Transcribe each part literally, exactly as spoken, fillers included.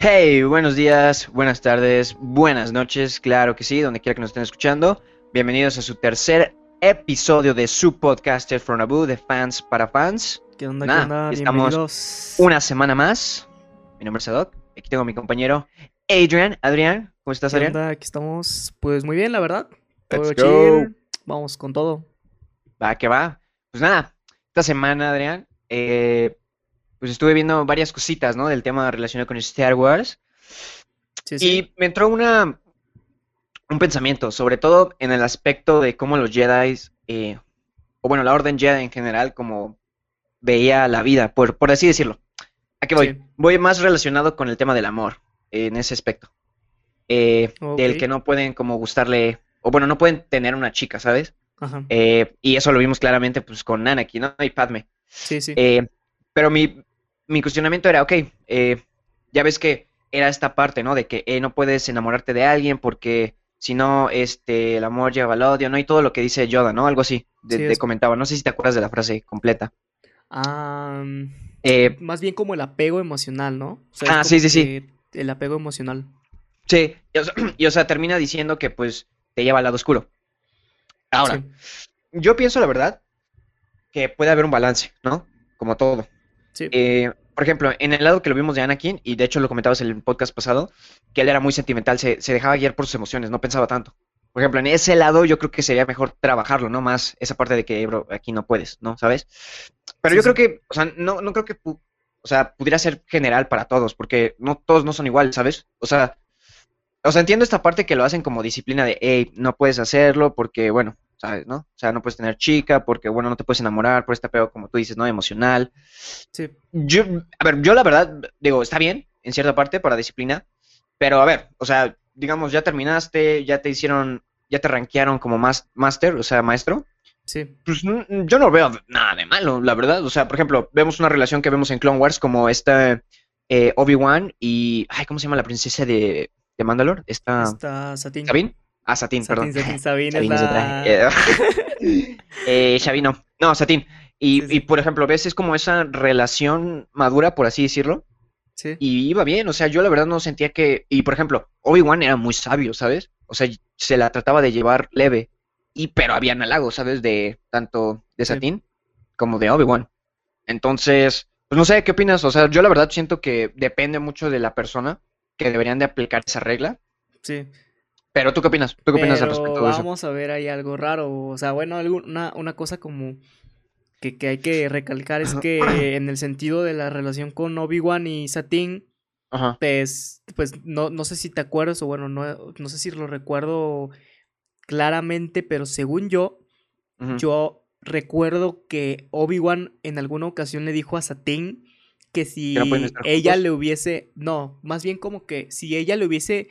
Hey, buenos días, buenas tardes, buenas noches, claro que sí, donde quiera que nos estén escuchando. Bienvenidos a su tercer episodio de su podcaster from Abu, de fans para fans. ¿Qué onda? ¿Qué Nada, onda? aquí estamos Bienvenidos. una semana más. Mi nombre es Adok, aquí tengo a mi compañero Adrian. Adrián, ¿cómo estás, ¿Qué Adrián? onda? Aquí estamos. Pues muy bien, la verdad. Let's Todo go. chill. Vamos con todo. Va, que va. Pues nada, esta semana, Adrián, eh, pues estuve viendo varias cositas, ¿no? Del tema relacionado con Star Wars. Sí, sí. Y me entró una, un pensamiento, sobre todo en el aspecto de cómo los Jedi, eh, o bueno, la Orden Jedi en general, como veía la vida, por, por así decirlo. ¿A qué voy? Sí. Voy más relacionado con el tema del amor, eh, en ese aspecto. Eh, Ok. del que no pueden como gustarle, o bueno, no pueden tener una chica, ¿sabes? Ajá. Eh, y eso lo vimos claramente pues con Anakin, ¿no? Y Padme. Sí, sí. Eh, pero mi, mi cuestionamiento era, ok, eh, ya ves que era esta parte, ¿no? De que eh, no puedes enamorarte de alguien porque si no, este, el amor lleva al odio, ¿no? Y todo lo que dice Yoda, ¿no? Algo así, de, Sí, de es. comentaba. No sé si te acuerdas de la frase completa. Ah, Eh, más bien como el apego emocional, ¿no? O sea, es ah, sí, como sí, sí. que el apego emocional. Sí, y o sea, y, o sea, termina diciendo que pues te lleva al lado oscuro. Ahora, Sí. yo pienso la verdad que puede haber un balance, ¿no? Como todo. Sí. Eh, por ejemplo, en el lado que lo vimos de Anakin, y de hecho lo comentabas en el podcast pasado, que él era muy sentimental, se, se dejaba guiar por sus emociones, no pensaba tanto. Por ejemplo, en ese lado yo creo que sería mejor trabajarlo, ¿no? Más esa parte de que, bro, aquí no puedes, ¿no? ¿Sabes? Pero Sí, yo creo sí. que, o sea, no, no creo que, pu- o sea, pudiera ser general para todos, porque no todos no son iguales, ¿sabes? O sea, o sea, entiendo esta parte que lo hacen como disciplina de, hey, no puedes hacerlo porque, bueno, ¿sabes, no? O sea, no puedes tener chica porque, bueno, no te puedes enamorar por este apego, como tú dices, ¿no? Emocional. Sí. Yo, a ver, yo la verdad, digo, está bien, en cierta parte, para disciplina, pero a ver, o sea, digamos, ya terminaste, ya te hicieron, ya te rankearon como más, master, o sea, maestro, Sí. pues n- yo no veo nada de malo, la verdad. O sea, por ejemplo, vemos una relación que vemos en Clone Wars como esta eh, Obi-Wan y, ay, ¿cómo se llama la princesa de, de Mandalore? Esta, Está Satín. ¿Sabine? Ah, Satine, perdón. Satín, Satín, Sabine es Sabine es otra. la. Eh, eh, Sabine no, no, Satine. Sí, Y, y, sí. por ejemplo, ves, es como esa relación madura, por así decirlo, Sí. y iba bien, o sea, yo la verdad no sentía que, y por ejemplo, Obi-Wan era muy sabio, ¿sabes? O sea, se la trataba de llevar leve, y pero habían halagos, ¿sabes? De tanto de Sí. Satine como de Obi-Wan. Entonces, pues no sé, ¿qué opinas? O sea, yo la verdad siento que depende mucho de la persona que deberían de aplicar esa regla, Sí. pero ¿tú qué opinas? ¿Tú qué opinas al Pero respecto de eso? vamos a ver ahí algo raro. O sea, bueno, algo- una, una cosa como que, que hay que recalcar es que en el sentido de la relación con Obi-Wan y Satín, Ajá, pues, pues no, no sé si te acuerdas o bueno, no, no sé si lo recuerdo claramente, pero según yo, ujú. yo recuerdo que Obi-Wan en alguna ocasión le dijo a Satín que Que no pueden si estar ella juntos. le hubiese, no, más bien como que si ella le hubiese,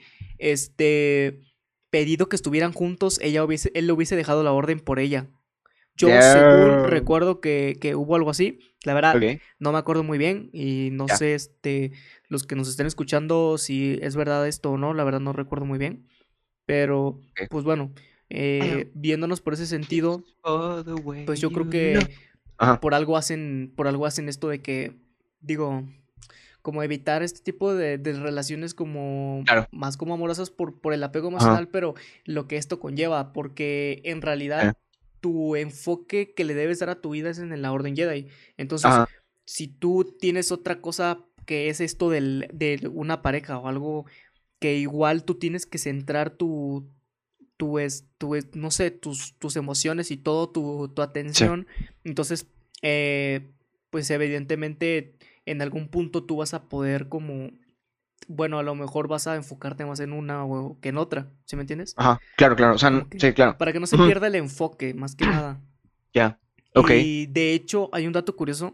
este, pedido que estuvieran juntos, ella hubiese, él le hubiese dejado la orden por ella. Yo, según Damn. recuerdo que, que hubo algo así, la verdad, Ok, no me acuerdo muy bien y no ya. sé, este, los que nos estén escuchando si es verdad esto o no, la verdad no recuerdo muy bien, pero, Ok. pues bueno, I'll eh, viéndonos por ese kiss sentido, all the way pues yo creo you know. que Ajá, por algo hacen, por algo hacen esto de que, digo, como evitar este tipo de, de relaciones como claro. más como amorosas por, por el apego Ajá, emocional, pero lo que esto conlleva, porque en eh, realidad tu enfoque que le debes dar a tu vida es en la Orden Jedi. Entonces, ajá, si tú tienes otra cosa que es esto del, de una pareja o algo que igual tú tienes que centrar tu, tu, es, tu es- no sé, tus, tus emociones y todo tu, tu sí, atención, entonces, eh, pues evidentemente en algún punto tú vas a poder como, bueno, a lo mejor vas a enfocarte más en una o que en otra, ¿sí me entiendes? ajá, claro, claro. O sea, n- Como que sí, claro. para que no se Ujú, pierda el enfoque, más que nada. ya, ok. Y de hecho hay un dato curioso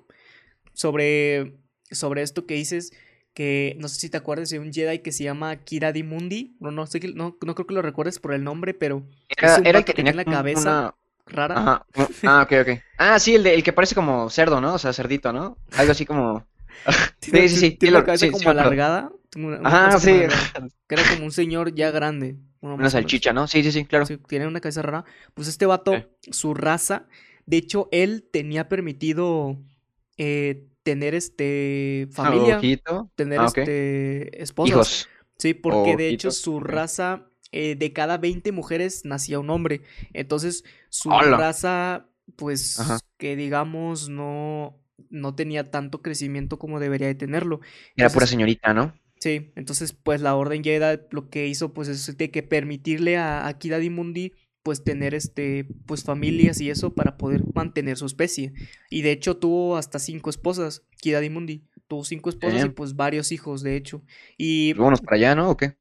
sobre, sobre esto que dices, que no sé si te acuerdas de un Jedi que se llama Kira Mundi, no, no, sé que- no, no creo que lo recuerdes por el nombre, pero es Era, un era el vato que que tenía tiene la como cabeza una. rara. Ajá. u- Ah, ok, ok. Ah, sí, el, de, el que parece como cerdo, ¿no? O sea, cerdito, ¿no? Algo así como. Tiene, Sí, sí, ti- sí, sí, tiene una lo- cabeza sí, sí como me acuerdo. alargada, una, una cabeza Ajá, como sí. alargada, que era como un señor ya grande, bueno, Una más o menos. salchicha, ¿no? Sí, sí, sí, claro. Sí, tiene una cabeza rara. Pues este Sí. vato, su raza, de hecho, él tenía permitido eh, tener este Ah, familia, ojito. tener Ah, ok. este esposas. Hijos. Sí, porque de hecho Ojitos. su Ok. raza, eh, de cada veinte mujeres nacía un hombre. Entonces, su Hola. raza, Ajá. pues, que digamos, no, no tenía tanto crecimiento como debería de tenerlo. Era pura Entonces, señorita, ¿no? sí, entonces, pues, la Orden Jedi lo que hizo, pues, es de que permitirle a, a Kid Mundi, pues, tener, este, pues, familias y eso para poder mantener su especie. Y de hecho tuvo hasta cinco esposas, Kid Mundi. Tuvo cinco esposas y, Damn. pues, varios hijos, de hecho. Pues Y vámonos para allá, ¿no? ¿O qué?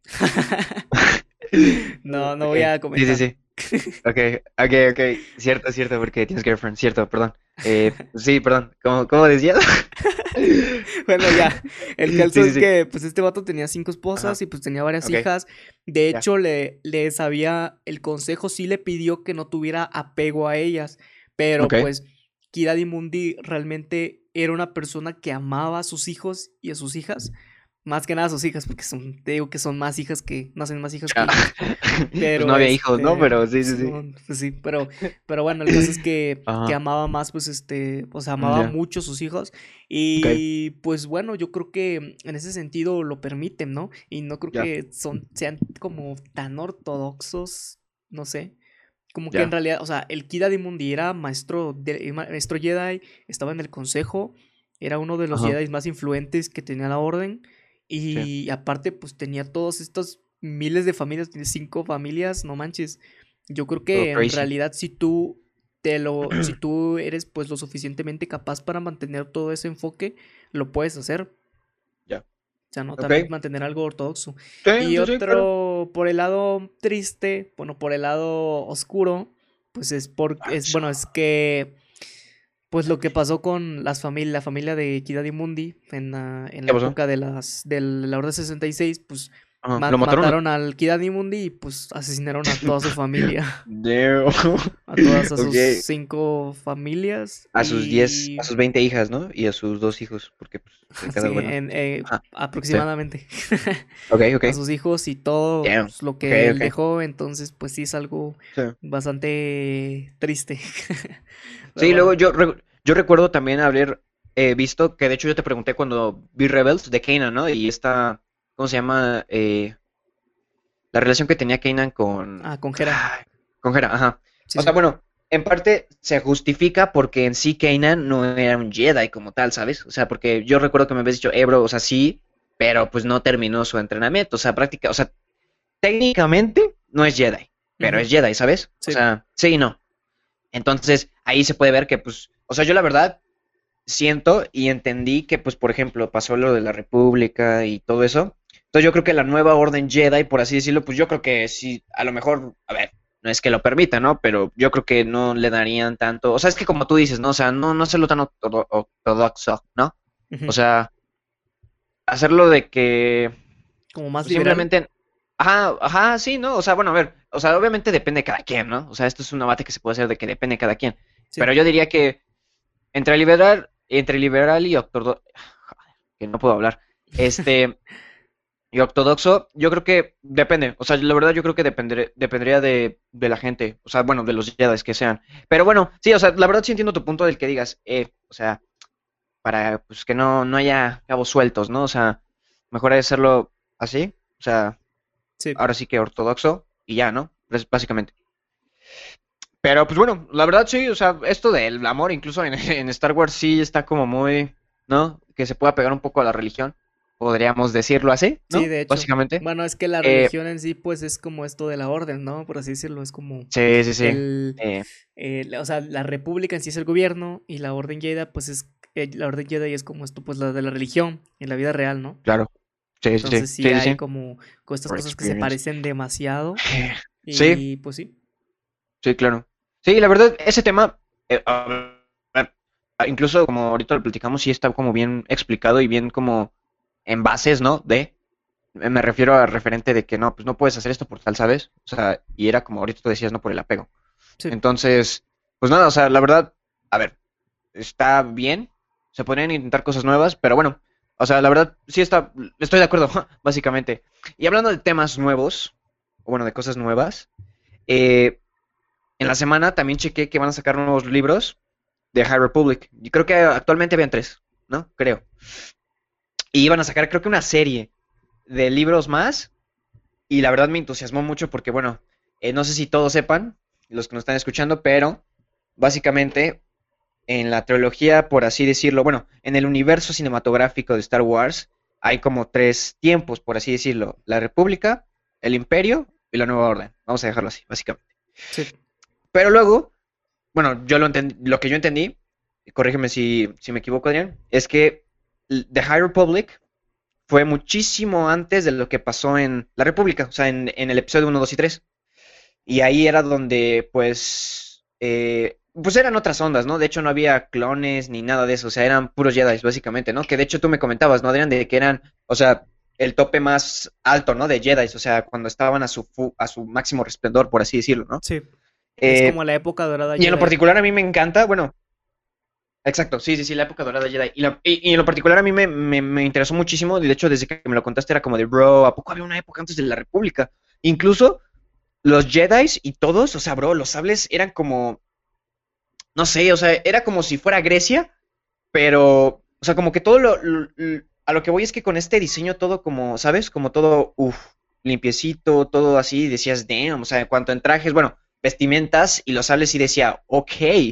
no, no Ok. voy a Sí, sí, comentar. sí. Ok, ok, ok. Cierto, cierto, porque tienes girlfriend. Cierto, perdón. Eh, sí, perdón. ¿Cómo, cómo decías? Bueno, ya. El Sí, caso sí, es sí. que, pues, este vato tenía cinco esposas Ajá. y, pues, tenía varias Ok, hijas. De ya. hecho, le, les había, el consejo sí le pidió que no tuviera apego a ellas. Pero, Ok. pues, Kid Mundi realmente era una persona que amaba a sus hijos y a sus hijas. Más que nada a sus hijas, porque son, te digo que son más hijas que, nacen más hijas que Ya. hijos. Pues no Pero había hijos, ¿no? este, Pero sí, sí, sí. Simón, pues sí, pero, pero bueno, el caso es que, que Ajá. amaba más, pues este, o sea, amaba Ya. mucho a sus hijos. Ok, Y pues bueno, yo creo que en ese sentido lo permiten, ¿no? Y no creo ya, que son, sean como tan ortodoxos, no sé. Como que en ya. realidad, o sea, el Kid Mundi era maestro, de, maestro Jedi, estaba en el consejo, era uno de los Ajá. Jedi más influentes que tenía la orden. Sí. Y aparte, pues tenía todos estos miles de familias, tiene cinco familias, no manches. Yo creo Todo que en crazy. realidad si tú te lo, si tú eres pues lo suficientemente capaz para mantener todo ese enfoque, lo puedes hacer. Ya. O sea, no, Ok. también mantener algo ortodoxo. Sí, Y sí, sí, claro. otro, por el lado triste, bueno, por el lado oscuro, pues es por, es, Eso. bueno, es que, pues lo que pasó con las familias, la familia de Kid Mundi en la, en ¿Qué la pasó? época de las, de la Orden sesenta y seis, pues Ajá. ma- ¿Lo mataron? mataron al Kid Mundi y pues asesinaron a toda su familia, Damn. a todas, a sus Ok. cinco familias A sus diez, a y sus veinte hijas, ¿no? Y a sus dos hijos, porque pues de sí, cada uno. en, eh, Ajá. Sí. aproximadamente. Ok, ok. A sus hijos y todo Damn. pues, lo Ok, que él ok. dejó, entonces pues sí es algo Sí. bastante triste. Pero Sí, bueno, luego yo, re- yo recuerdo también haber eh, visto que de hecho yo te pregunté cuando vi Rebels de Kanan, ¿no? Y esta, ¿cómo se llama? Eh, la relación que tenía Kanan con, ah, con Hera, ay, con Hera, ajá. sí, O sea, sí. bueno, en parte se justifica porque en sí Kanan no era un Jedi como tal, ¿sabes? O sea, porque yo recuerdo que me habías dicho, eh, bro, o sea, sí, pero pues no terminó su entrenamiento, o sea, práctica, o sea, técnicamente no es Jedi, pero Ujú, es Jedi, ¿sabes? O sí, sea, sí y no. Entonces, ahí se puede ver que, pues, o sea, yo la verdad siento y entendí que, pues, por ejemplo, pasó lo de la República y todo eso. Entonces yo creo que la nueva orden Jedi, por así decirlo, pues yo creo que sí, a lo mejor, a ver, no es que lo permita, ¿no? Pero yo creo que no le darían tanto, o sea, es que como tú dices, ¿no? O sea, no, no hacerlo tan ortodo- ortodoxo, ¿no? O ujú, sea, hacerlo de que como más pues, liberal, simplemente, ajá, ajá, sí, ¿no? O sea, bueno, a ver, o sea, obviamente depende de cada quien, ¿no? O sea, esto es un debate que se puede hacer de que depende de cada quien. Pero sí. yo diría que entre liberal, entre liberal y ortodoxo, que no puedo hablar, este, y ortodoxo, yo creo que depende. O sea, la verdad yo creo que depender- dependería de, de la gente. O sea, bueno, de los Jedi que sean. Pero bueno, sí, o sea, la verdad sí entiendo tu punto del que digas, eh, o sea, para pues que no, no haya cabos sueltos, ¿no? O sea, mejor hacerlo así. O sea, Sí, ahora sí que ortodoxo y ya, ¿no? Pues, básicamente. Pero pues bueno, la verdad sí, o sea, esto del amor incluso en, en Star Wars sí está como muy, ¿no? Que se pueda pegar un poco a la religión, podríamos decirlo así, sí, ¿no? de hecho. Básicamente. Bueno, es que la Eh, religión en sí, pues es como esto de la orden, ¿no? Por así decirlo, es como sí, sí, sí. el, Eh, eh, la- o sea, la república en sí es el gobierno y la orden Jedi, pues es, eh, la orden Jedi es como esto, pues la de la religión en la vida real, ¿no? claro. Sí, sí, sí. Entonces sí Sí, sí, hay sí. como, como estas Por cosas que se experience. parecen demasiado Sí, y pues sí, sí, claro. Sí, la verdad, ese tema, eh, a ver, incluso como ahorita lo platicamos, sí está como bien explicado y bien como en bases, ¿no? De, me refiero a referente de que no, pues no puedes hacer esto por tal, ¿sabes? O sea, y era como ahorita tú decías, no por el apego. sí, Entonces, pues nada, o sea, la verdad, a ver, está bien, se podrían intentar cosas nuevas, pero bueno, o sea, la verdad, sí está, estoy de acuerdo, básicamente. Y hablando de temas nuevos, o bueno, de cosas nuevas, eh, en la semana también chequé que van a sacar nuevos libros de High Republic. Y creo que actualmente habían tres. ¿no? Creo. Y iban a sacar, creo que una serie de libros más. Y la verdad me entusiasmó mucho porque, bueno, eh, no sé si todos sepan, los que nos están escuchando, pero básicamente en la trilogía, por así decirlo, bueno, en el universo cinematográfico de Star Wars hay como tres tiempos, por así decirlo. La República, el Imperio y la Nueva Orden. Vamos a dejarlo así, básicamente. Sí. Pero luego, bueno, yo lo entendí, lo que yo entendí, y corrígeme si, si me equivoco, Adrián, es que l- The High Republic fue muchísimo antes de lo que pasó en la República, o sea, en, en el episodio uno, dos y tres. Y ahí era donde, pues, eh, pues eran otras ondas, ¿no? De hecho, no había clones ni nada de eso, o sea, eran puros Jedi, básicamente, ¿no? Que de hecho tú me comentabas, ¿no, Adrián? De que eran, o sea, el tope más alto, ¿no? De Jedi, o sea, cuando estaban a su, fu- a su máximo resplendor, por así decirlo, ¿no? Sí. Es Eh, como la época dorada y en lo Jedi. particular a mí me encanta, bueno, exacto, sí, sí, sí, la época dorada Jedi. Y, la- y- y en lo particular a mí me, me- me interesó muchísimo, y de hecho, desde que me lo contaste era como de, bro, ¿a poco había una época antes de la República? Incluso los Jedis y todos, o sea, bro, los sables eran como, no sé, o sea, era como si fuera Grecia, pero, o sea, como que todo lo, lo- lo- a lo que voy es que con este diseño todo como, ¿sabes? Como todo, uff, limpiecito, todo así, decías, damn, o sea, en cuanto en trajes, bueno, vestimentas y los sables y decía, ok.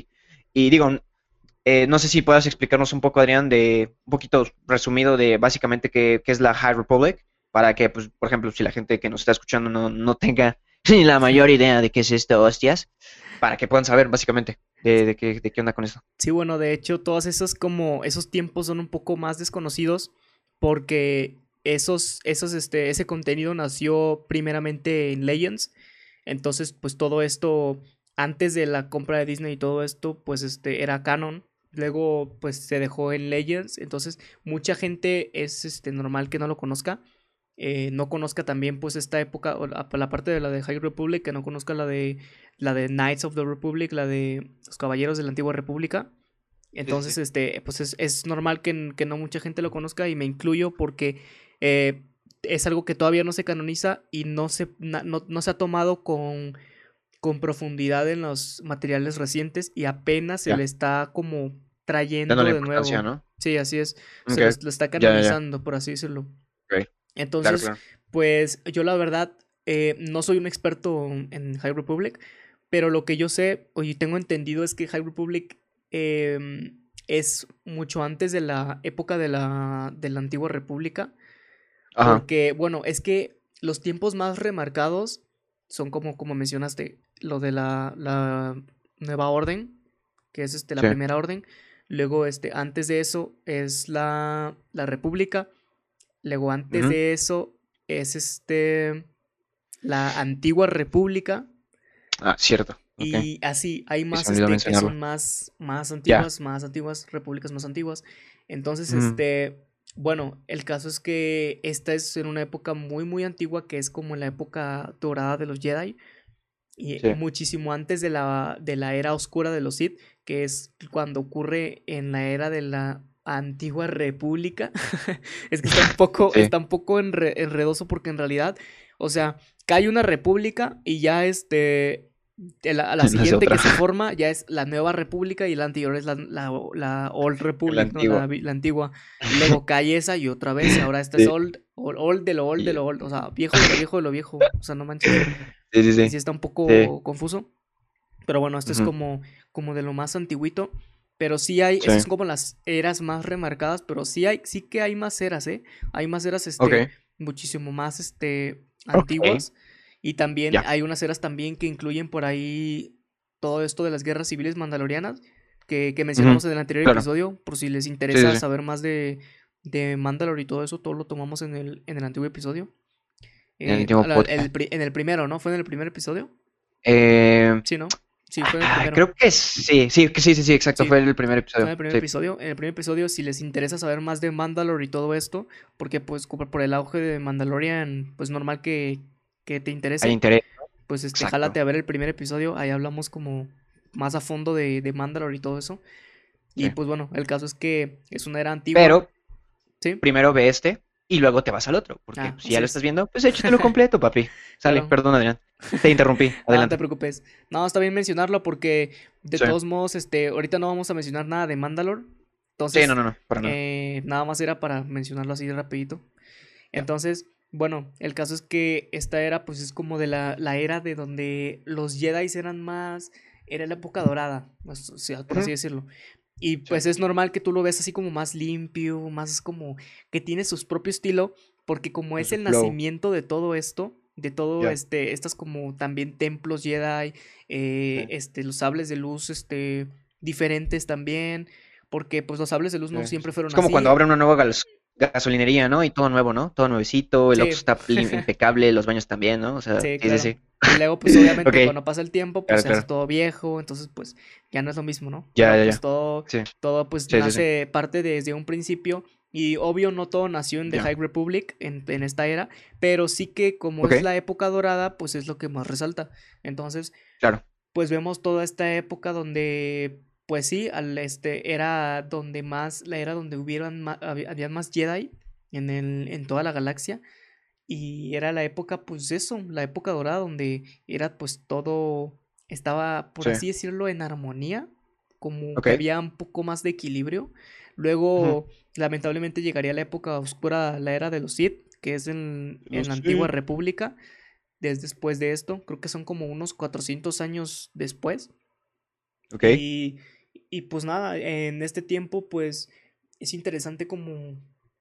Y digo, eh, no sé si puedas explicarnos un poco, Adrián, de un poquito resumido de básicamente qué, qué es la High Republic, para que, pues, por ejemplo, si la gente que nos está escuchando no, no tenga ni la mayor idea de qué es esto, hostias, para que puedan saber básicamente de, de qué, de qué onda con esto. Sí, bueno, de hecho, todos esos como esos tiempos son un poco más desconocidos porque esos, esos, este, ese contenido nació primeramente en Legends. Entonces, pues todo esto, antes de la compra de Disney y todo esto, pues este era canon. Luego, pues se dejó en Legends. Entonces, mucha gente es este normal que no lo conozca. Eh, no conozca también pues esta época, o la, la parte de la de High Republic, que no conozca la de la de Knights of the Republic, la de los Caballeros de la Antigua República. Sí, sí, Entonces, sí. este, pues es, es normal que, que, no mucha gente lo conozca y me incluyo porque eh, es algo que todavía no se canoniza y no se, na, no, no se ha tomado con, con profundidad en los materiales recientes y apenas se le Ya, está como dando trayendo la de importancia, nuevo. ¿no? Sí, así es. Ok, Se lo, lo está ya, ya, ya. canonizando, por así decirlo. Ok, claro, Entonces, claro. pues yo la verdad eh, no soy un experto en High Republic, pero lo que yo sé y tengo entendido es que High Republic eh, es mucho antes de la época de la, de la antigua república, Ajá, porque bueno, es que los tiempos más remarcados son como, como mencionaste, lo de la, la nueva orden, que es este, la sí. primera orden, luego este, antes de eso es la, la república. Luego, antes Ujú. de eso, es este la antigua república. Ah, cierto, ok. Y así, hay Y se más me olvidó este que mencionarlo. son más, más Ya. antiguas, más antiguas, repúblicas más antiguas. Entonces, Ujú. este, bueno, el caso es que esta es en una época muy, muy antigua, que es como la época dorada de los Jedi. Y Sí. muchísimo antes de la, de la era oscura de los Sith, que es cuando ocurre en la era de la antigua república. Es que está un poco, Sí. está un poco enre- enredoso porque en realidad, o sea, cae una república y ya este, el- a la No es siguiente otra. que se forma ya es la nueva república y la anterior es la, la, la Old La Republic, ¿no? La, antigua. vi- la antigua. Y luego cae esa y otra vez, ahora esta es Sí. old, old, old de lo old de Y- lo old, o sea, viejo de lo viejo de lo viejo, o sea, no manches. Sí, sí, Y sí. sí está un Sí. poco confuso. Pero bueno, esto es Ujú. como, como de lo más antiguito. Pero sí hay, Sí. esas son como las eras más remarcadas, pero sí hay, sí que hay más eras, ¿eh? Hay más eras, este, Ok. muchísimo más, este, Ok. antiguas. Y también Ya. hay unas eras también que incluyen por ahí todo esto de las guerras civiles mandalorianas que, que Ujú. mencionamos en el anterior Claro. episodio. Por si les Sí, sí, interesa sí. saber más de, de Mandalore y todo eso, todo lo tomamos en el, en el antiguo episodio. En el Eh, último la- el podcast. pri- en el primero, ¿no? ¿Fue en el primer episodio? Eh, Sí, ¿no? Sí, fue en el ah, primero. creo que sí. Sí, que sí, sí, sí, exacto. Sí, Fue el primer fue en episodio. el primer Sí. episodio. En el primer episodio, si les interesa saber más de Mandalore y todo esto, porque pues como por el auge de Mandalorian, pues normal que, que te Hay interese, interés. pues este, Exacto. jálate a ver el primer episodio, ahí hablamos como más a fondo de, de Mandalore y todo eso. Y Sí. pues bueno, el caso es que es una era antigua, Pero ¿sí? primero ve este y luego te vas al otro. Porque Ah, si ya así lo estás es, viendo, pues échatelo completo, papi. Sale, claro. perdón, Adrián. Te interrumpí. No, no te Adelante. preocupes. No, está bien mencionarlo porque de Sí. todos modos, este, ahorita no vamos a mencionar nada de Mandalore. Sí, no, Entonces, no, no, para nada. eh, nada más era para mencionarlo así rapidito. Ya. Entonces, bueno, el caso es que esta era pues es como de la, la era de donde los Jedi eran más, era la época dorada, pues, o sea, por así Ujú, decirlo. Y sí, pues es normal que tú lo ves así como más limpio, más como que tiene su propio estilo, porque como con es su el flow. nacimiento de todo esto, de todo Ya. este, estas como también templos Jedi, Sí, eh, este, los sables de luz, este, diferentes también, porque pues los sables de luz sí, no sí, sí. siempre fueron Es como cuando así. abren una nueva gas- gasolinería, ¿no? Y todo nuevo, ¿no? Todo nuevecito, el Oxxo Sí. está lim- impecable, los baños también, ¿no? O sea, Sí, sí, sí, claro. sí. Y luego, pues Ok, obviamente cuando pasa el tiempo, pues claro, se hace claro. todo viejo, entonces pues ya no es lo mismo, ¿no? Ya, Pero ya, pues ya. todo, Sí, todo pues sí, sí, sí. nace parte desde un principio y obvio no todo nació en The Ya. High Republic, en, en esta era, pero sí que como Ok, es la época dorada, pues es lo que más resalta. Entonces, claro. pues vemos toda esta época donde, pues sí, al este, era donde más, la era donde hubieran, ma- había, habían más Jedi en el, en toda la galaxia. Y era la época, pues eso, la época dorada donde era pues todo, estaba, por Sí. así decirlo, en armonía, como que Ok. había un poco más de equilibrio. Ujú. Luego, lamentablemente, llegaría la época oscura, la era de los Sith, que es en, Lo en la antigua sé. República, desde después de esto, creo que son como unos cuatrocientos años después. Ok. Y, y pues nada, en este tiempo, pues es interesante como,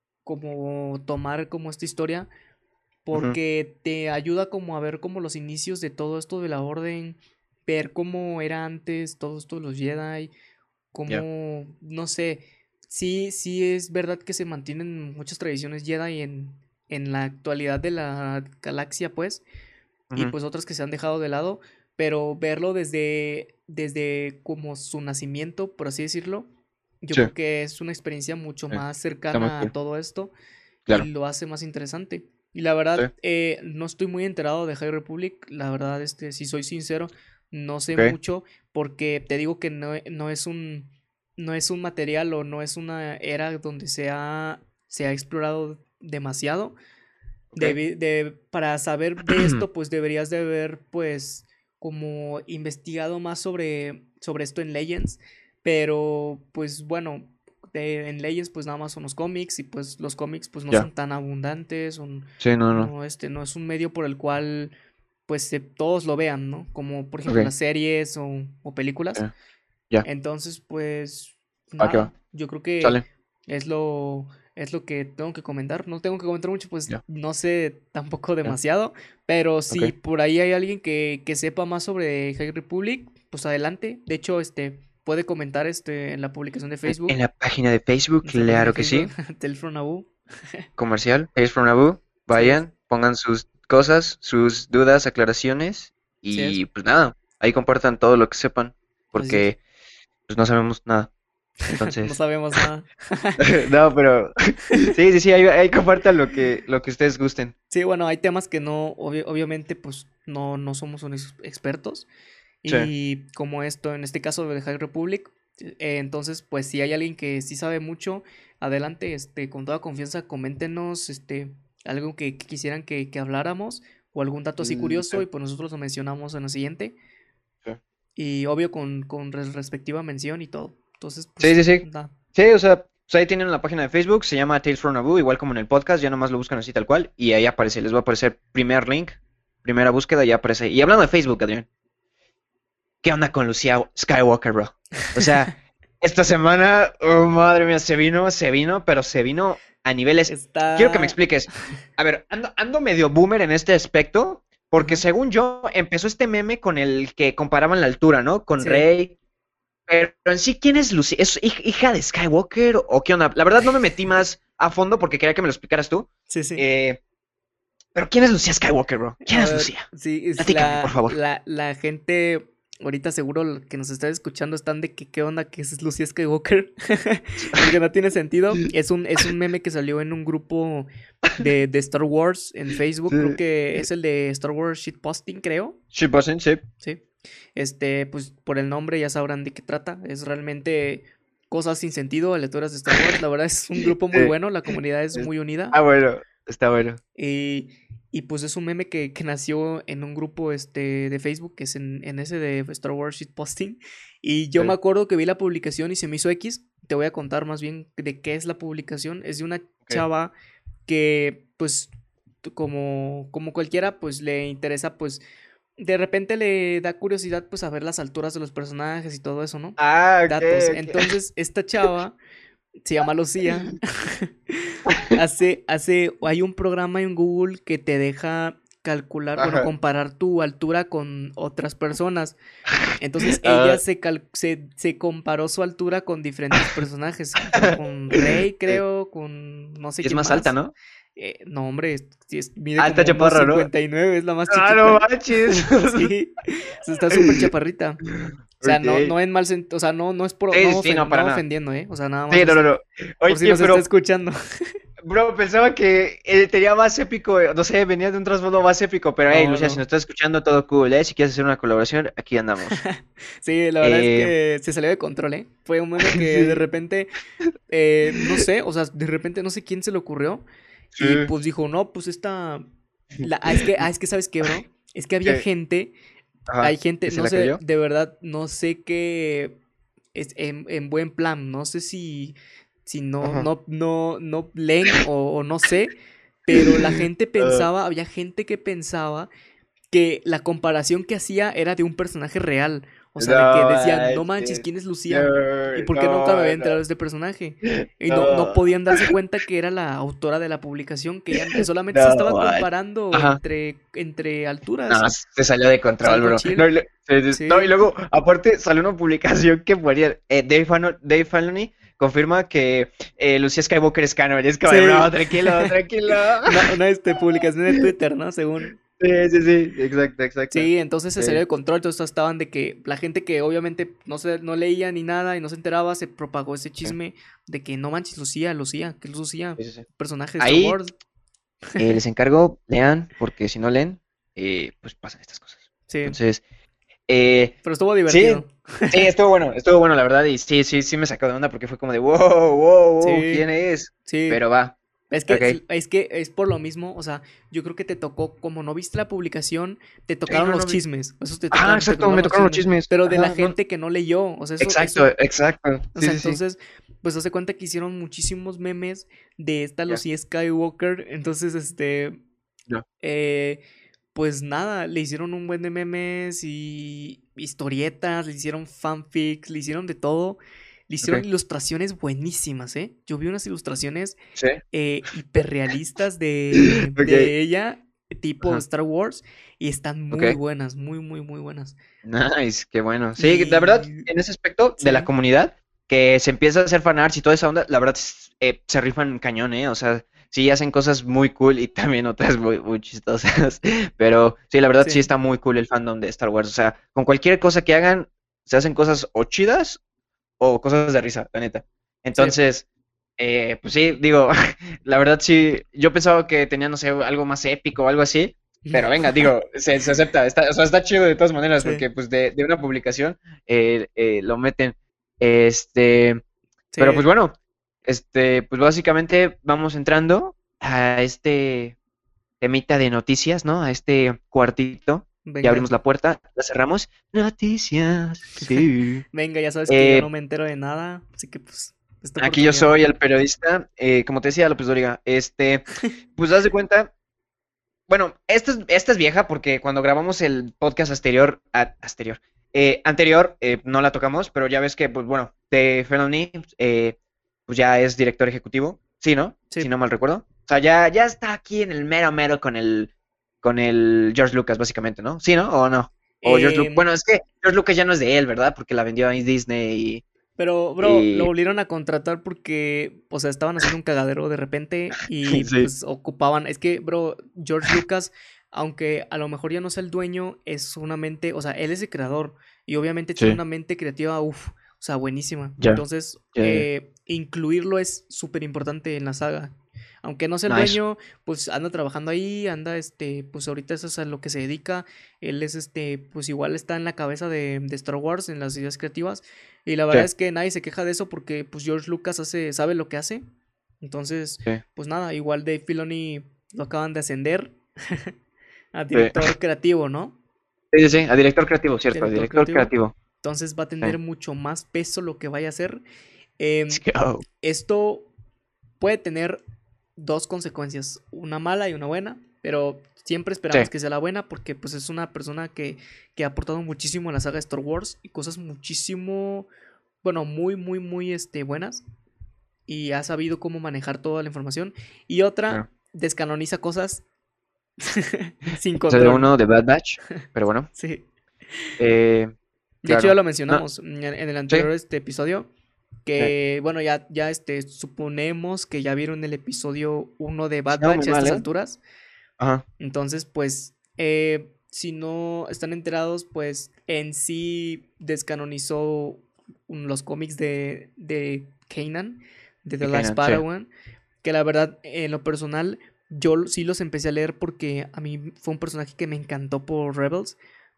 como tomar como esta historia Ujú. porque te ayuda como a ver como los inicios de todo esto de la orden, ver cómo era antes todo esto de los Jedi, Ya. cómo, no sé, sí, sí es verdad que se mantienen muchas tradiciones Jedi en, en la actualidad de la galaxia, pues, y Ujú. pues otras que se han dejado de lado, pero verlo desde, desde como su nacimiento, por así decirlo, yo Sí. creo que es una experiencia mucho Sí. más Está muy cercana a cool. todo esto y Claro. lo hace más interesante. Y la Sí. verdad, eh, no estoy muy enterado de High Republic, la verdad, este, si soy sincero, no sé Ok. mucho porque te digo que no, e- no es un, no es un material o no es una era donde se ha, se ha explorado demasiado. Ok. Debe- de, para saber de esto, pues deberías de haber, pues, como investigado más sobre, sobre esto en Legends. Pero, pues, bueno, de- en Legends, pues nada más son los cómics. Y pues los cómics, pues no Ya. son tan abundantes. Son, Sí, no, no. no, este, no es un medio por el cual, pues, se- todos lo vean, ¿no? Como, por ejemplo, Ok. las series o, o películas. Sí. Ya. Entonces, pues, Va que va. nada, yo creo que Sale. es lo, es lo que tengo que comentar. No tengo que comentar mucho, pues Ya. no sé tampoco Ya. demasiado, pero Ok. si por ahí hay alguien que, que sepa más sobre High Republic, pues adelante. De hecho, este, puede comentar este, en la publicación de En, en Facebook, la página de Facebook, nuestra página de claro que Facebook, sí. Tales from Naboo. Comercial. Tales from Naboo. Sí es, Vayan, pongan sus cosas, sus dudas, aclaraciones. sí es, Y pues nada, ahí compartan todo lo que sepan. así es. Porque pues no sabemos nada. No Entonces. sabemos nada. No, pero. Sí, sí, sí, ahí, ahí compartan lo que, lo que ustedes gusten. Sí, bueno, hay temas que no, obvi- obviamente, pues no, no somos unos expertos. Sí. Y como esto, en este caso de High Republic, eh, entonces, pues si hay alguien que sí sabe mucho, adelante, este, con toda confianza, coméntenos, este, algo que, que quisieran que, que habláramos o algún dato así Mm, curioso sí, y pues nosotros lo mencionamos en lo siguiente sí. y obvio con, con res- respectiva mención y todo. Entonces, Sí, pues, sí, sí. nada, Sí, o sea, pues ahí tienen la página de Facebook, se llama Tales from Naboo, igual como en el podcast, ya nomás lo buscan así tal cual, y ahí aparece, les va a aparecer primer link, primera búsqueda, ya aparece. Y hablando de Facebook, Adrián, ¿qué onda con Lucía Skywalker, bro? O sea, esta semana, oh, madre mía, se vino, se vino, pero se vino a niveles. Quiero que me está... expliques. A ver, ando, ando medio boomer en este aspecto, porque Ajá, según yo, empezó este meme con el que comparaban la altura, ¿no? Con sí, Rey. Pero en sí, ¿quién es Lucy? ¿Es hij- hija de Skywalker o qué onda? La verdad no me metí más a fondo porque quería que me lo explicaras tú. sí, sí. Eh, pero ¿quién es Lucía Skywalker, bro? A ¿Quién es ver, Lucía? sí, es Platícame, por la, favor. la, la gente ahorita seguro l- que nos está escuchando están de que qué onda que es Lucy Skywalker. Porque no tiene sentido. Es un, es un meme que salió en un grupo de, de Star Wars en Facebook. Creo Sí. que es el de Star Wars Shitposting, creo. Shitposting, sí. Sí. Este, pues por el nombre ya sabrán de qué trata. Es realmente cosas sin sentido, aleatorias de Star Wars. La verdad es un grupo muy Sí. bueno. La comunidad es Es- muy unida. Ah, bueno, está bueno. Y, y pues es un meme que, que nació en un grupo este, de Facebook, que es en, en ese de Star Wars Shitposting. Y yo me Sí. acuerdo que vi la publicación y se me hizo X. te voy a contar más bien de qué es la publicación. Es de una Ok. chava que, pues, tú como, como cualquiera, pues le interesa, pues, de repente le da curiosidad, pues, saber las alturas de los personajes y todo eso, ¿no? Ah, ok, Datos. ok. Entonces, esta chava se llama Lucía. Hace, hace, hay un programa en Google que te deja calcular, bueno, Ajá. comparar tu altura con otras personas. Entonces ella Ah, se, cal- se, se comparó su altura con diferentes personajes, con, con Rey, sí. creo, con no sé Y es quién más alta, más. ¿no? Eh, no, hombre, es- sí es- mide Alta como unos chaparra, ¿no? cincuenta y nueve, es la más Ah, no chiquita. manches. Sí, o sea, está súper chaparrita. O sea, no, Ok. no en mal sentido, o sea, no, no es por, Sí, no, sí, ofen- no, para no nada. ofendiendo, ¿eh? O sea, nada más Sí, no, no, así, no. por si Oye, nos está pero, escuchando. bro, pensaba que eh, tenía más épico, eh, no sé, venía de un trasfondo más épico, pero hey, No, Lucía, si nos no. estás escuchando, todo cool, ¿eh? Si quieres hacer una colaboración, aquí andamos. Sí, la verdad es Eh, que se salió de control, ¿eh? Fue un meme que de sí, repente, eh, no sé, o sea, de repente no sé quién se le ocurrió y sí. pues dijo, no, pues esta, la, ah, es que, ah, es que, ¿sabes qué, bro? Es que había ¿Qué? gente, hay Ajá, gente, ¿que se no la sé, creyó? de verdad, no sé qué, es en, en buen plan, no sé si, si no, Ajá. no, no, no leen o, o no sé, pero la gente Ah, pensaba, había gente que pensaba que la comparación que hacía era de un personaje real. O sea, de que no decían, no manches, manches. ¿quién es No, Lucía? ¿Y por qué nunca me había no, no, enterado de este personaje? Y no, no no, podían darse cuenta que era la autora de la publicación, que ella solamente se no, estaba man. comparando Ajá. entre, entre alturas. No, se salió de O sea, control, algo bro. No, chill. y, lo- se- se- no, y Sí. luego, aparte, salió una publicación que ponía, eh, Dave, Fano- Dave Filoni confirma que eh, Lucía Skywalker es canon. Y es como de, Sí. bro, tranquilo, tranquilo. Una, una este, publicación de Twitter, ¿no? Según. Sí, sí, sí, exacto, exacto. Sí, entonces se salió Sí, de control, entonces estaban de que la gente que obviamente no se, no leía ni nada y no se enteraba, se propagó ese sí, chisme de que no manches, Lucía, Lucía, que es Lucía, sí, sí, sí. personaje de Star Ahí Wars. eh, les encargo, lean, porque si no leen, eh, pues pasan estas cosas. Sí, Entonces, eh, pero estuvo sí, divertido. sí, estuvo bueno, estuvo bueno, la verdad, y sí, sí, sí me sacó de onda porque fue como de, wow, wow, wow, Sí, ¿quién es? sí. Pero va, Es ok. que, es que es por lo mismo, o sea, yo creo que te tocó, como no viste la publicación, te Sí, tocaron no, los no vi. chismes, esos te Ah, tocaron, te exacto, tocaron me los tocaron los chismes, chismes. pero de la Ajá, no. gente que no leyó, o sea, eso, Exacto, eso, exacto. o Sí, sea, sí, sí. entonces, pues hace cuenta que hicieron muchísimos memes de esta Ya, Lucía Skywalker, entonces, este, ya. eh, pues nada, le hicieron un buen de memes y historietas, le hicieron fanfics, le hicieron de todo, le hicieron Ok. ilustraciones buenísimas, ¿eh? Yo vi unas ilustraciones Sí. eh, hiperrealistas de, Ok. de ella, tipo Ajá. Star Wars, y están muy Ok. buenas, muy, muy, muy buenas. Nice, qué bueno. Sí, la verdad, Y en ese aspecto de la sí, comunidad, que se empieza a hacer fanarts y toda esa onda, la verdad, s- eh, se rifan cañón, ¿eh? O sea, sí hacen cosas muy cool y también otras muy, muy chistosas. Pero sí, la verdad, sí sí, está muy cool el fandom de Star Wars. O sea, con cualquier cosa que hagan, se hacen cosas o chidas o cosas de risa, la neta. sí. Entonces, eh, pues sí, digo, la verdad sí, yo pensaba que tenía, no sé, algo más épico o algo así, pero venga, digo, se, se acepta, está, o sea, está chido de todas maneras, Sí, porque pues de, de una publicación eh, eh, lo meten. Este, pero pues sí, bueno, este, pues básicamente vamos entrando a este temita de noticias, ¿no? A este cuartito. Ya venga. abrimos la puerta, la cerramos. Noticias, sí. Venga, ya sabes que yo no Eh, me entero de nada, así que pues, esta Aquí yo oportunidad. soy el periodista, eh, como te decía López Dóriga, este, pues haz de cuenta, bueno, esta es, esta es vieja porque cuando grabamos el podcast anterior, a- anterior, eh, anterior, eh, no la tocamos, pero ya ves que, pues bueno, de Felony, eh, pues ya es director ejecutivo, sí, ¿no? Si Sí. no mal recuerdo. O sea, ya, ya está aquí en el mero mero con el, con el George Lucas, básicamente, ¿no? Sí, ¿no? ¿O no? O George Lucas, Em, bueno, es que George Lucas ya no es de él, ¿verdad? Porque la vendió a Disney pero, y, bro, lo y... volvieron a contratar porque, o sea, estaban haciendo un cagadero de repente y Sí, pues ocupaban. Es que, bro, George Lucas, aunque a lo mejor ya no sea el dueño, es una mente, o sea, él es el creador y obviamente tiene sí, una mente creativa, uff, o sea, buenísima. ya, Entonces, ya, ya. eh, incluirlo es súper importante en la saga. Aunque no sea el Nice. dueño, pues anda trabajando ahí, anda, este, pues ahorita eso es a lo que se dedica. Él es, este, pues igual está en la cabeza de, de Star Wars, en las ideas creativas. Y la Sí, verdad es que nadie se queja de eso porque, pues George Lucas hace, sabe lo que hace. Entonces, sí, pues nada, igual Dave Filoni lo acaban de ascender a sí. director creativo, ¿no? Sí, sí, sí, a director creativo, cierto, a Director director creativo. creativo. Entonces va a Sí, tener mucho más peso lo que vaya a hacer. Em, Let's go. esto puede tener dos consecuencias, una mala y una buena, pero siempre esperamos Sí, que sea la buena porque pues es una persona que, que ha aportado muchísimo a la saga de Star Wars y cosas muchísimo, bueno, muy, muy, muy este, buenas y ha sabido cómo manejar toda la información. Y otra, claro. descanoniza cosas sin Episodio control. uno de Bad Batch, pero bueno. Sí. Eh, De hecho, ya claro. lo No, mencionamos en, en el sí, anterior este episodio. sí. Que bueno, ya, ya este, suponemos que ya vieron el episodio uno de Bad No, muy Batch a mal, estas ¿eh? alturas. Ajá. Entonces, pues, eh, si no están enterados, pues en sí descanonizó un- los cómics de, de Kanan, de De The Last Kanan, sí. Padawan, que la verdad, en lo personal, yo sí los empecé a leer porque a mí fue un personaje que me encantó por Rebels.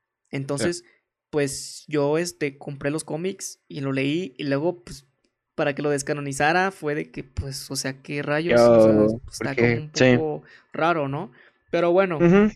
Sí. Entonces, pues yo este, compré los cómics y lo leí y luego, pues, para que lo descanonizara fue de que, pues, o sea, qué rayos, o sea, Yo, está como porque, un sí. poco raro, ¿no? Pero bueno, Ujú,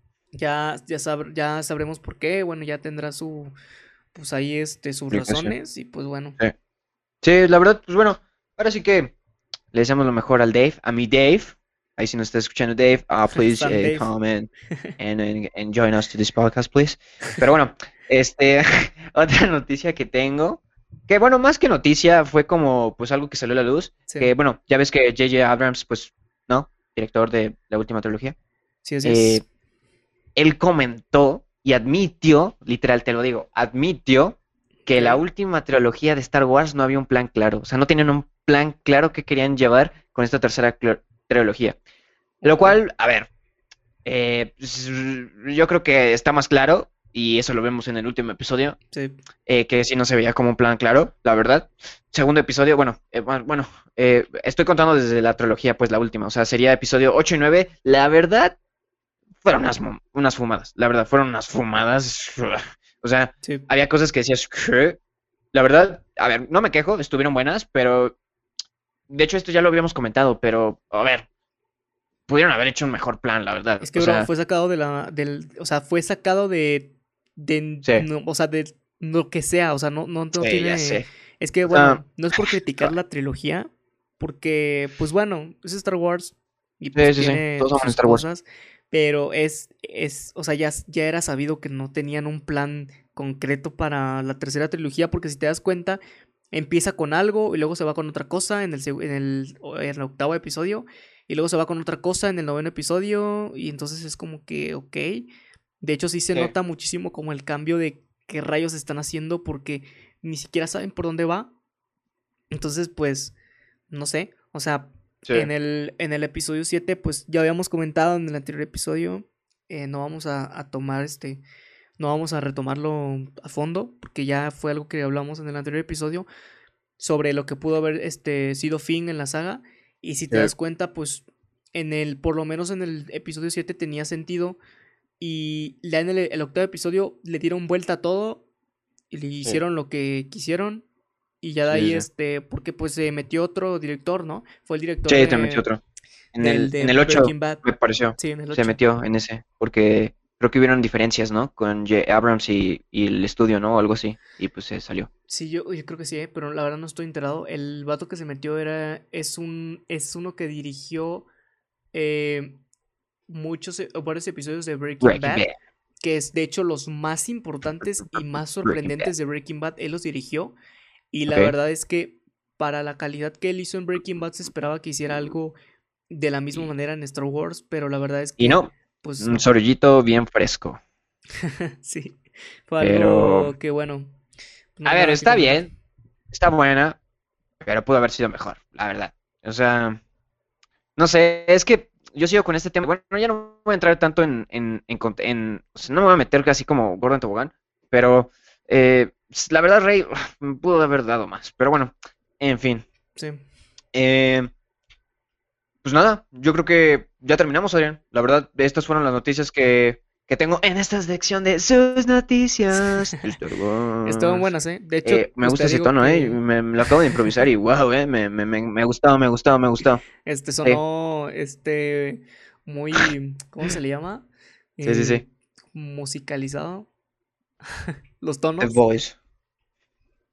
ya, ya, sab- ya sabremos por qué, bueno, ya tendrá su, pues ahí este, sus explicación. razones y pues bueno, Sí. Sí, la verdad, pues bueno, ahora sí que le deseamos lo mejor al Dave, a mi Dave. Ahí si nos está escuchando Dave, uh, please San eh, Dave. come and, and, and- and join us to this podcast, please. Pero bueno, este, otra noticia que tengo, que bueno, más que noticia, fue como pues algo que salió a la luz, Sí, que bueno, ya ves que J J. Abrams, pues, ¿no? Director de la última trilogía, sí, así eh, es. él comentó y admitió, literal te lo digo, admitió que la Ok. última trilogía de Star Wars no había un plan claro, o sea, no tenían un plan claro que querían llevar con esta tercera cl- trilogía. Lo Ok. cual, a ver, eh, pues, yo creo que está más claro, y eso lo vemos en el último episodio, Sí. eh, que sí no se veía como un plan claro, la verdad. Segundo episodio, bueno, eh, bueno, bueno, eh, estoy contando desde la trilogía, pues la última, o sea, sería episodio ocho y nueve. La verdad, fueron unas, mom- unas fumadas, la verdad, fueron unas fumadas. O sea, Sí. había cosas que decías, ¿qué? La verdad, a ver, no me quejo, estuvieron buenas, pero de hecho esto ya lo habíamos comentado, pero a ver, pudieron haber hecho un mejor plan, la verdad. Es que, O bro, sea, fue sacado de la, del, o sea, fue sacado de, de, sí, no, o sea, de lo que sea, o sea, no, no, no sí, ya tiene, sé. es que, O sea, bueno, no es por criticar la trilogía, porque, pues bueno, es Star Wars y sí, pues sí, sí, tiene todos somos sus Star Wars. cosas, pero es, es, o sea, ya, ya era sabido que no tenían un plan concreto para la tercera trilogía, porque si te das cuenta, empieza con algo y luego se va con otra cosa en el, seg- en el, en el octavo episodio y luego se va con otra cosa en el noveno episodio y entonces es como que, ok. De hecho sí se Sí, nota muchísimo como el cambio de qué rayos están haciendo porque ni siquiera saben por dónde va. Entonces pues, no sé, o sea, sí, en el, en el episodio siete pues ya habíamos comentado en el anterior episodio, eh, no vamos a, a tomar este, no vamos a retomarlo a fondo porque ya fue algo que hablamos en el anterior episodio sobre lo que pudo haber este, sido Finn en la saga. Y si te sí, das cuenta, pues en el, por lo menos en el episodio siete tenía sentido. Y ya en el, el octavo episodio le dieron vuelta a todo y le sí, hicieron lo que quisieron. Y ya de sí, ahí, sí, sí. este, porque pues se metió otro director, ¿no? Fue el director Sí, te metí de, otro. En del el, de en el ocho Breaking Bad. me pareció, Sí, en el se ocho. metió en ese, porque creo que hubieron diferencias, ¿no? Con J. Abrams y, y el estudio, ¿no? O algo así, y pues se salió. Sí, yo, yo creo que sí, ¿eh? Pero la verdad no estoy enterado. El vato que se metió era, es un, es uno que dirigió eh, muchos, e- o varios episodios de Breaking Breaking Bad, Bad. que es de hecho los más importantes y más Breaking Bad. sorprendentes de Breaking Bad, él los dirigió y la Ok. verdad es que para la calidad que él hizo en Breaking Bad se esperaba que hiciera algo de la misma Y, manera en Star Wars, pero la verdad es y que, no, pues un no, sorbillito bien fresco. sí, fue Pero, algo que bueno, no a hay ver, nada que está comentar. bien, está buena, pero pudo haber sido mejor, la verdad. O sea, no sé, es que yo sigo con este tema. Bueno, ya no voy a entrar tanto en, en, en, cont- en- o sea, no me voy a meter casi como Gordon Tobogán, pero eh, la verdad, Rey, pudo haber dado más. Pero bueno, en fin. Sí, Eh, pues nada, yo creo que ya terminamos, Adrián. La verdad, estas fueron las noticias que, que tengo en esta sección de sus noticias de Star estaban Wars. buenas, ¿eh? De hecho, Eh, me pues gusta te ese digo tono, ¿eh? que Me, me lo acabo de improvisar y wow, ¿eh? Me, me, me, me ha gustado, me ha gustado, me ha gustado. este Sí, sonó, este, muy, ¿cómo se le llama? sí, sí, Eh, sí. musicalizado, los The tonos. Voice.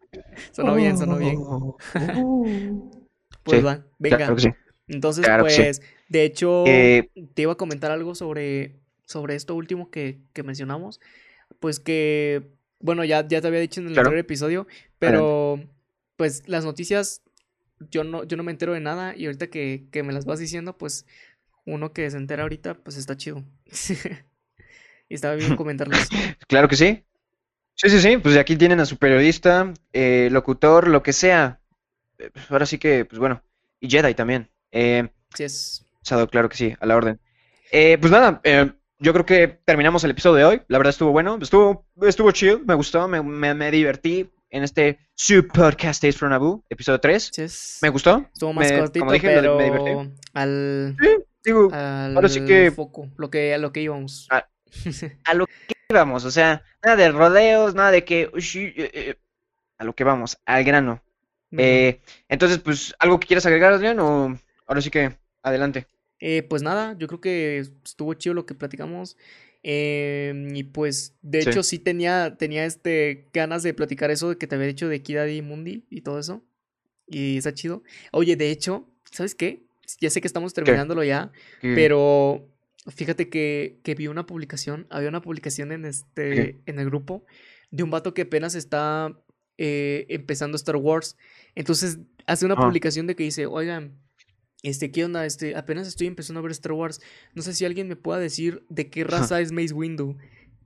Sonó bien, sonó bien. Oh, uh. Pues Sí, va, claro venga. que sí, Entonces, claro que sí. pues, de hecho, Eh, te iba a comentar algo sobre, sobre esto último que, que mencionamos. Pues que, bueno, ya, ya te había dicho en el anterior claro, episodio, adelante. pero pues las noticias, yo no, yo no me entero de nada y ahorita que, que me las vas diciendo, pues uno que se entera ahorita, pues está chido. Y estaba bien comentarlas. Claro que sí. Sí, sí, sí, pues aquí tienen a su periodista, eh, locutor, lo que sea. Eh, pues ahora sí que, pues bueno, y Jedi también. Eh, Sí es, Sado, claro que sí, a la orden. Eh, pues nada, eh, yo creo que terminamos el episodio de hoy. La verdad estuvo bueno, estuvo, estuvo chill, me gustó, me, me, me divertí en este su podcast Days from Naboo, episodio tres. sí Me es, gustó, estuvo más me, como cortito, dije, lo- me divertí. pero al, Sí, digo, ahora sí al que foco, lo que, a lo que íbamos. a, a lo que vamos, o sea, nada de rodeos, nada de que, ush, eh, eh, a lo que vamos, al grano. Venga. Eh, entonces, pues, ¿algo que quieras agregar, Adrián? O ahora sí que, adelante. Eh, pues nada, yo creo que estuvo chido lo que platicamos. Em, y pues, de Sí. hecho, sí tenía, tenía este ganas de platicar eso de que te había dicho de Kid y Mundi y todo eso. Y está chido. Oye, de hecho, ¿sabes qué? Ya sé que estamos ¿Qué? terminándolo ya, ¿Qué? pero fíjate que, que vi una publicación, había una publicación en ¿Qué? este, en el grupo de un vato que apenas está eh, empezando Star Wars. Entonces hace una Ah. publicación de que dice, oigan, este, ¿qué onda? Este, apenas estoy empezando a ver Star Wars. No sé si alguien me pueda decir de qué raza es Mace Windu.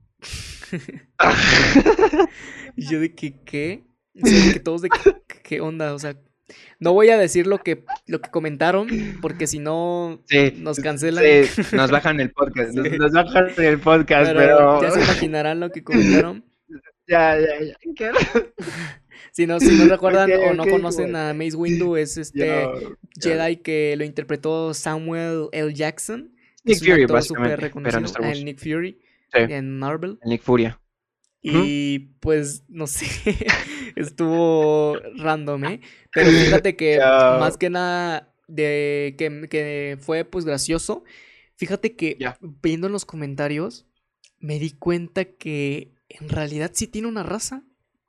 Y yo de que, ¿qué? O sea, de que todos de que, ¿qué onda? O sea, no voy a decir lo que, lo que comentaron, porque si no Sí, nos cancelan. sí, nos bajan el podcast, nos, Sí, nos bajan el podcast, pero pero ya se imaginarán lo que comentaron. ya, ya, ya. ¿Qué? Si no, si no Ok, recuerdan o no ok, como- conocen a Mace Windu, es ya, este ya. Jedi que lo interpretó Samuel L. Jackson, que Nick es un Fury, actor súper básicamente, pero en reconocido, Star el Wars. Nick Fury Sí, en Marvel. el Nick Furia. Ujú. Y pues, no sé, estuvo random, ¿eh? Pero fíjate que Ya, más que nada de que, que fue pues gracioso, fíjate que ya. viendo en los comentarios me di cuenta que en realidad sí tiene una raza.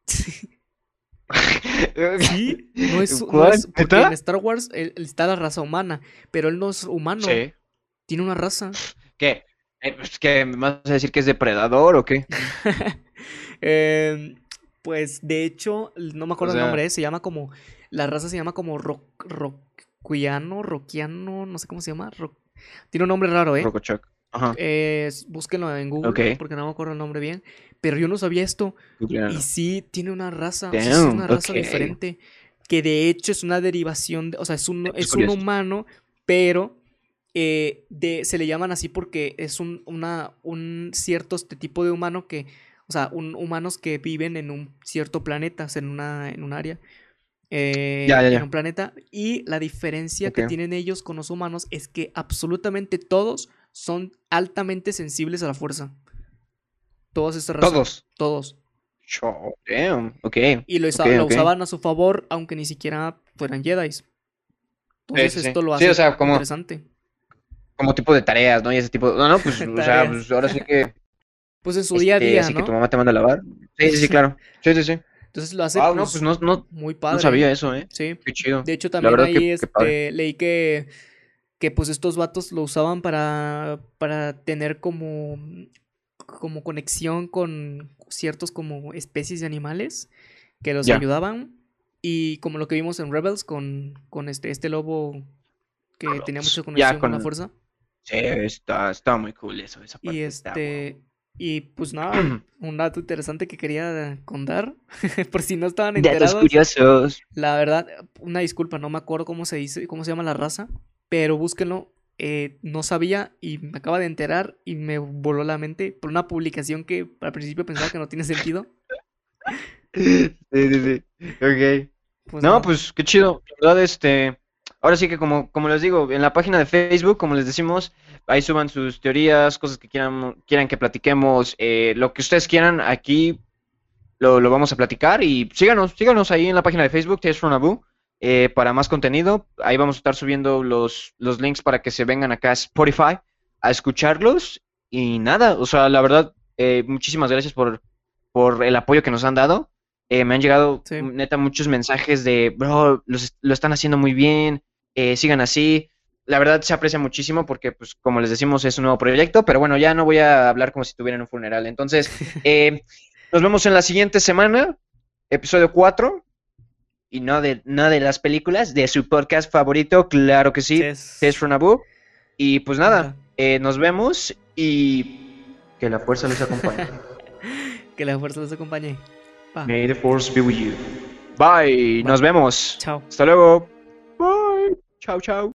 Sí, no es, no ¿Cuál? es, porque en ¿Neta? Star Wars él- él está la raza humana, pero él no es humano, Sí. tiene una raza. ¿Qué? Eh, pues, ¿qué? ¿Me vas a decir que es depredador o qué? Em, pues de hecho, no me O acuerdo el sea, nombre, ¿eh? Se llama como, la raza se llama como ro roquiano, roquiano, no sé cómo se llama. ro- Tiene un nombre raro, ¿eh? Rocochoc. Ajá. Eh, s- búsquenlo en Google, Ok. porque no me acuerdo el nombre bien. Pero yo no sabía esto. Y Googlealo. sí, tiene una raza, o sea, sí es Damn, una ok. raza diferente. Que de hecho es una derivación, de- o sea, es un, Es es un curioso. humano, pero eh, de, se le llaman así porque es un, una, un cierto este tipo de humano que, o sea, un, humanos que viven en un cierto planeta, o sea, en una, en un área, Ya, eh, ya, en ya. un planeta. Y la diferencia que Ok. tienen ellos con los humanos es que absolutamente todos son altamente sensibles a la fuerza. Todos esta raza, Todos. todos. Cho- Damn. Ok. Y lo, Ok, usa- lo ok. usaban a su favor, aunque ni siquiera fueran Jedis. Sí, Entonces sí, sí. esto lo Sí, o hace sea, como, interesante. como tipo de tareas, ¿no? Y ese tipo. No, no, pues, o sea, Tareas. pues ahora sí que. Pues en su día a Este, día, así que tu ¿no? mamá te manda a lavar. Sí, sí, sí, claro. Sí, sí, sí. Entonces lo hace Wow, no, pues pues no, no, muy no padre, ¿eh? sabía eso, ¿eh? Sí. Qué chido. De hecho La también verdad que, ahí qué padre. este leí que que pues estos vatos lo usaban para para tener como como conexión con ciertos como especies de animales que los Ya. ayudaban y como lo que vimos en Rebels con con este este lobo que tenía mucha Ya conexión con la con. fuerza. Sí, está, está muy cool eso, esa Y parte está wow. este, y pues nada, un dato interesante que quería contar, por si no estaban Datos enterados, curiosos. la verdad, una disculpa, no me acuerdo cómo se dice, cómo se llama la raza, pero búsquenlo, eh, no sabía y me acaba de enterar y me voló la mente por una publicación que al principio pensaba que no tiene sentido, Sí, sí, sí. Ok. pues No, nada, pues qué chido. La verdad, este. Ahora sí que como, como les digo, en la página de Facebook, como les decimos, ahí suban sus teorías, cosas que quieran, quieran que platiquemos, eh, lo que ustedes quieran, aquí lo, lo vamos a platicar y síganos, síganos ahí en la página de Facebook, Tales from Naboo, eh, para más contenido. Ahí vamos a estar subiendo los, los links para que se vengan acá a Spotify a escucharlos. Y nada, o sea, la verdad, eh, muchísimas gracias por, por el apoyo que nos han dado. Eh, me han llegado, Sí. neta, muchos mensajes de, bro, los, lo están haciendo muy bien, eh, sigan así. La verdad se aprecia muchísimo porque, pues, como les decimos, es un nuevo proyecto, pero bueno, ya no voy a hablar como si estuviera en un funeral. Entonces, eh, nos vemos en la siguiente semana, episodio cuatro y no de, no de las películas, de su podcast favorito, claro que sí, Tess. Test from Abu. Y pues nada, Ajá. eh, nos vemos y que la fuerza les acompañe. Que la fuerza los acompañe. Pa. May the force be with you. Bye, Bye. nos vemos. Chao. Hasta luego. Bye. Chao, chao.